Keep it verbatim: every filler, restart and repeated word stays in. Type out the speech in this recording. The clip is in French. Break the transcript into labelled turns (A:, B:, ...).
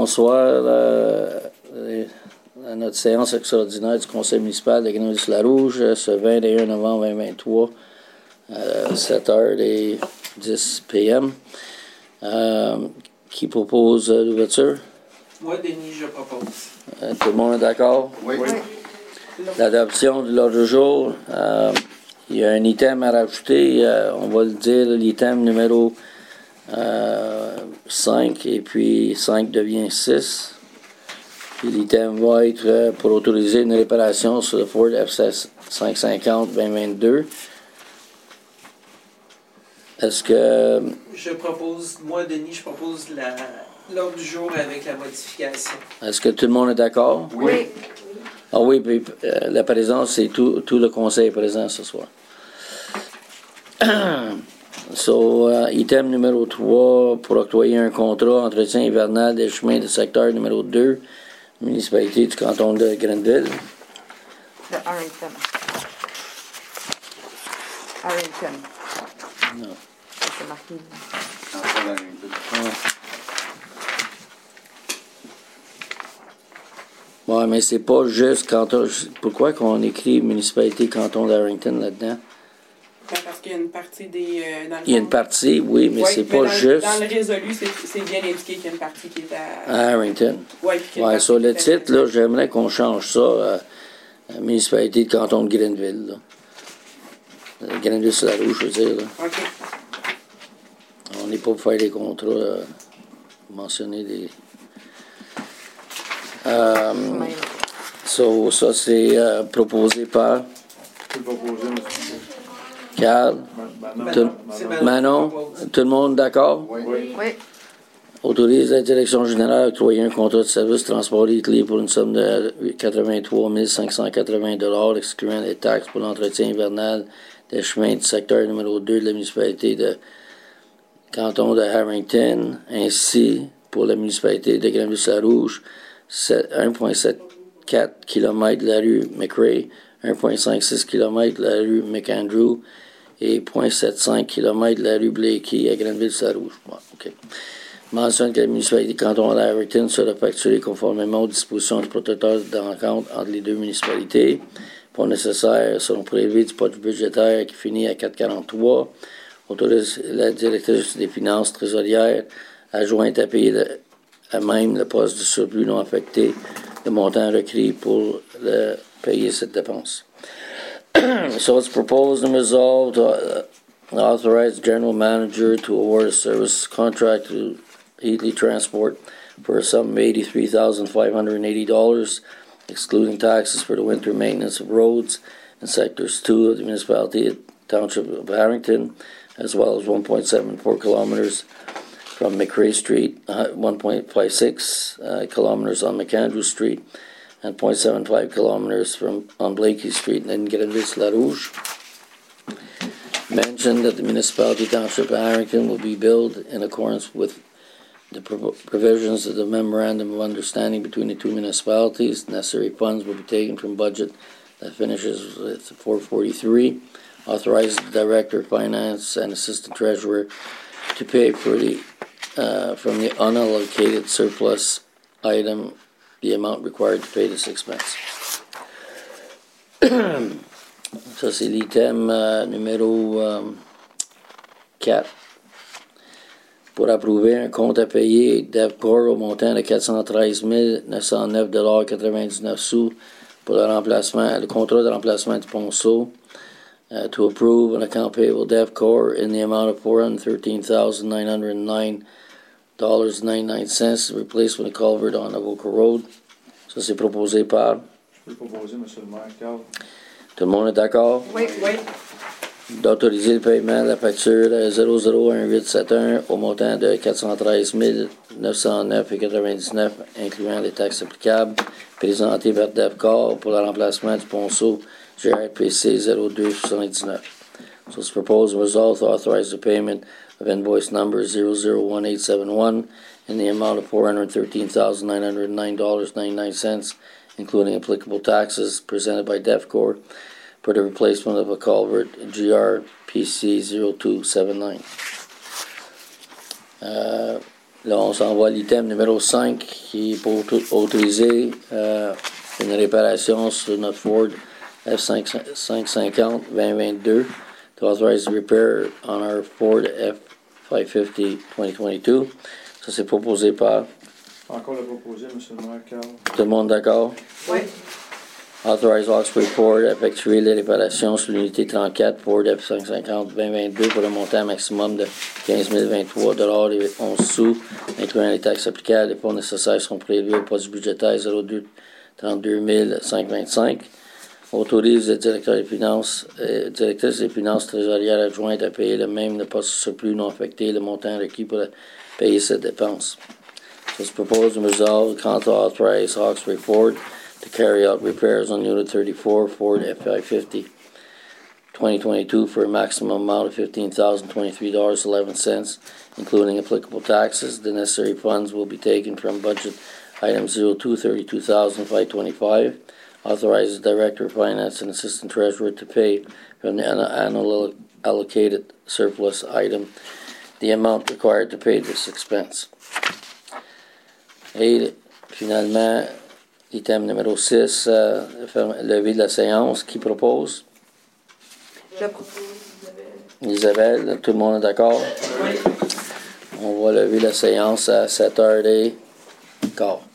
A: bonsoir euh, à notre séance extraordinaire du Conseil municipal de Grenville-sur-la-Rouge ce vingt et un novembre deux mille vingt-trois, euh, sept heures et dix p m. Euh, qui propose euh, l'ouverture?
B: Moi, Denis, je propose.
A: Euh, tout le monde est d'accord?
C: Oui.
B: Oui.
A: L'adoption de l'ordre du jour. Euh, il y a un item à rajouter. Euh, on va le dire, l'item numéro euh, cinq, et puis cinq devient six. Puis l'item va être euh, pour autoriser une réparation sur le Ford F cinq cent cinquante vingt vingt-deux. Est-ce que...
B: Je propose, moi, Denis, je propose la, l'ordre du jour avec la modification.
A: Est-ce que tout le monde est d'accord?
C: Oui.
A: Ah oui, puis euh, la présence, c'est tout, tout le conseil est présent ce soir. So, uh, item numéro trois, pour octroyer un contrat entretien hivernal des chemins de secteur numéro deux, municipalité du canton de Grenville.
D: De Harrington. Harrington.
A: Non.
D: C'est marqué.
A: Ouais, mais c'est pas juste canton. Pourquoi qu'on écrit municipalité canton d'Harrington là-dedans?
E: Parce qu'il y a une partie des... Euh, dans le
A: Il y a une
E: fond.
A: partie, oui, mais
E: Ouais,
A: c'est
E: mais
A: pas
E: dans,
A: juste
E: Dans le résolu, c'est, c'est bien indiqué qu'il y a une partie qui est à...
A: à Harrington.
E: Ouais, puis qu'il y a une
A: Ouais,
E: partie
A: sur
E: qui
A: le
E: est à-
A: titre, là, j'aimerais qu'on change ça à, à municipalité de canton de Grenville. Là. Euh, Grenville-sur-la-Rouge, je veux dire. Là.
E: OK.
A: On n'est pas pour faire des contrats, euh, mentionner des... Euh,
D: Même.
A: so, ça, c'est euh, proposé par
C: Je peux proposer, monsieur.
A: Carl. Tout-
B: C'est Manon.
A: Manon,
B: qui propose.
A: tout le monde d'accord?
C: Oui.
D: Oui.
A: Autorise la direction générale à octroyer un contrat de service transport véhicule pour une somme de quatre-vingt-trois mille cinq cent quatre-vingts dollars, excluant les taxes pour l'entretien hivernal des chemins du secteur numéro deux de la municipalité de canton de Harrington, ainsi pour la municipalité de Grenville-sur-la-Rouge, un virgule soixante-quatre kilomètres de la rue McRae, un virgule cinquante-six kilomètres de la rue McAndrew et zéro virgule soixante-quinze kilomètres de la rue Blakey à Grenville-sur-la-Rouge. Bon, OK. Mentionne que la municipalité du canton de Harrington sera facturée conformément aux dispositions du protocole d'encontre entre les deux municipalités. Pas nécessaire, seront prélevés du poste budgétaire qui finit à quatre virgule quarante-trois. Autorise la directrice des finances trésorières adjointe à payer le, à même le poste de surplus non affecté, le montant requis pour le, payer cette dépense. So it's proposed and resolved to uh, authorize the general manager to award a service contract to Heatley Transport for a sum of eighty-three thousand five hundred eighty dollars, excluding taxes for the winter maintenance of roads in sectors two of the municipality township of Harrington, as well as one point seven four kilometers from McRae Street, uh, one point five six uh, kilometers on McAndrew Street, and zero point seven five kilometers from on Blakey Street in Grenville-sur-la-Rouge. Mentioned that the municipality township of Harrington will be billed in accordance with the provisions of the memorandum of understanding between the two municipalities. Necessary funds will be taken from budget that finishes with four forty-three. Authorizes the director of finance and assistant treasurer to pay for the uh, from the unallocated surplus item the amount required to pay this expense. Ça, c'est l'item euh, numéro euh, quatre. Pour approuver un compte à payer d'Evcor au montant de quatre cent treize mille neuf cent neuf dollars quatre-vingt-dix-neuf sous pour le remplacement, le contrat de remplacement du ponceau. Uh, to approve an account payable DevCorp in the amount of four hundred thirteen thousand nine hundred nine dollars and ninety-nine cents, replacement of culvert on Avoca Road. Ça, c'est proposé par...
C: Je peux proposer, monsieur le maire, Carl.
A: Tout le monde est d'accord?
E: Oui. Oui.
A: D'autoriser le paiement de la facture zéro zéro un huit sept un au montant de quatre cent treize mille neuf cent neuf dollars quatre-vingt-dix-neuf, incluant les taxes applicables, présenté par DevCorp pour le remplacement du ponceau G R P C zéro deux soixante-dix-neuf. So it's proposed and resolved to authorize the payment of invoice number zero zero one eight seven one in the amount of four hundred thirteen thousand nine hundred nine dollars and ninety-nine cents, including applicable taxes, presented by DevCorp for the replacement of a culvert G R P C zero two seven nine. Uh, Là, on s'en va à l'item numéro cinq qui est pour auto- autoriser euh, une réparation sur notre Ford F cinq cent cinquante vingt vingt-deux. To authorize repair on our Ford F cinq cent cinquante vingt vingt-deux. Ça, c'est proposé par.
C: Encore le proposé, M. le maire, Carl.
A: Tout le monde d'accord?
B: Oui.
A: Authorize Oxford Ford à effectuer les réparations sur l'unité trente-quatre Ford F cinq cent cinquante vingt vingt-deux pour un montant maximum de quinze mille vingt-trois dollars et onze sous, incluant les taxes applicables. Les fonds nécessaires seront prélevés au poste budgétaire zéro deux trente-deux mille cinq cent vingt-cinq. Autorise le directeur des finances, euh, directrice des finances trésorières adjointe à payer le même ne pas surplus non affecté le montant requis pour payer cette dépense. So it's proposed and resolved, the council authorize Hawkesbury Ford to carry out repairs on Unit thirty-four Ford F five fifty twenty twenty-two for a maximum amount of fifteen thousand twenty-three dollars and eleven cents, including applicable taxes. The necessary funds will be taken from budget item zero two thirty-two thousand five hundred twenty-five. Authorizes Director of Finance and Assistant Treasurer to pay from the annual allocated surplus item the amount required to pay this expense. Et finalement, item numéro six, euh, lever de la séance. Qui propose?
D: Je propose.
A: Isabelle, tout le monde est d'accord?
B: Oui.
A: On va lever la séance à sept heures quinze.